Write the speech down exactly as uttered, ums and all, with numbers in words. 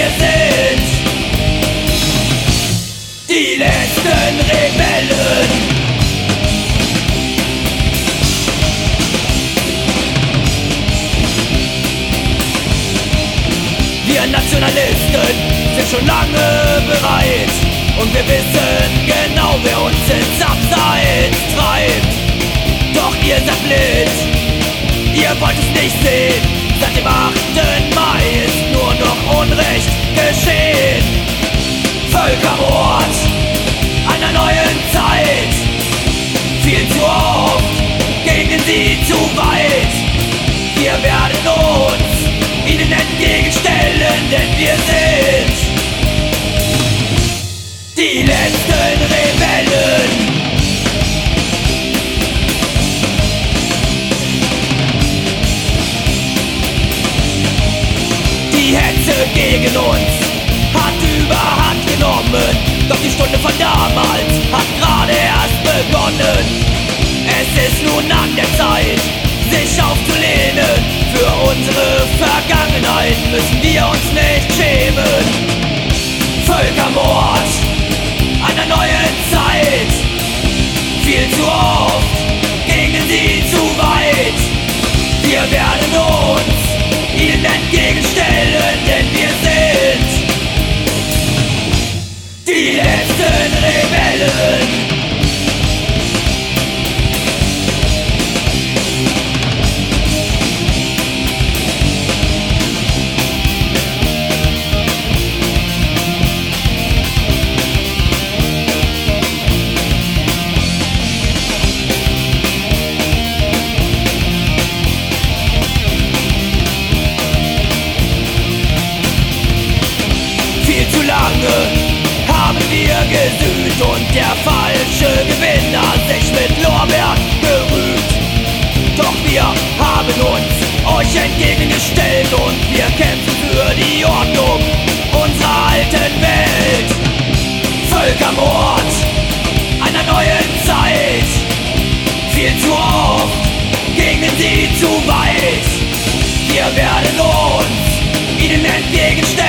wir sind die letzten Rebellen. Wir Nationalisten sind schon lange bereit und wir wissen genau, wer uns ins Abseits treibt. Doch ihr seid blind, ihr wollt es nicht sehen. Seit dem achten Mai ist nur noch Unrecht geschehen. Völkermord einer neuen Zeit, viel zu oft gingen sie zu weit. Wir werden uns ihnen entgegenstellen, denn wir sind die letzten Rebellen. Die Hetze gegen uns hat überhand genommen, doch die Stunde von damals hat gerade erst begonnen. Es ist nun an der Zeit, sich aufzulehnen. Für unsere Vergangenheit müssen wir uns nicht schämen. Völkermord einer neuen Zeit, viel zu oft gingen sie zu weit. Wir werden uns ihnen entgegenstellen, denn wir sind die letzten Rebellen. Viel zu lange haben wir gesühnt und der falsche Gewinner sich mit Lorbeeren gerühmt. Doch wir haben uns euch entgegengestellt und wir kämpfen für die Ordnung unserer alten Welt. Völkermord einer neuen Zeit, viel zu oft gingen sie zu weit. Wir werden uns ihnen entgegenstellen,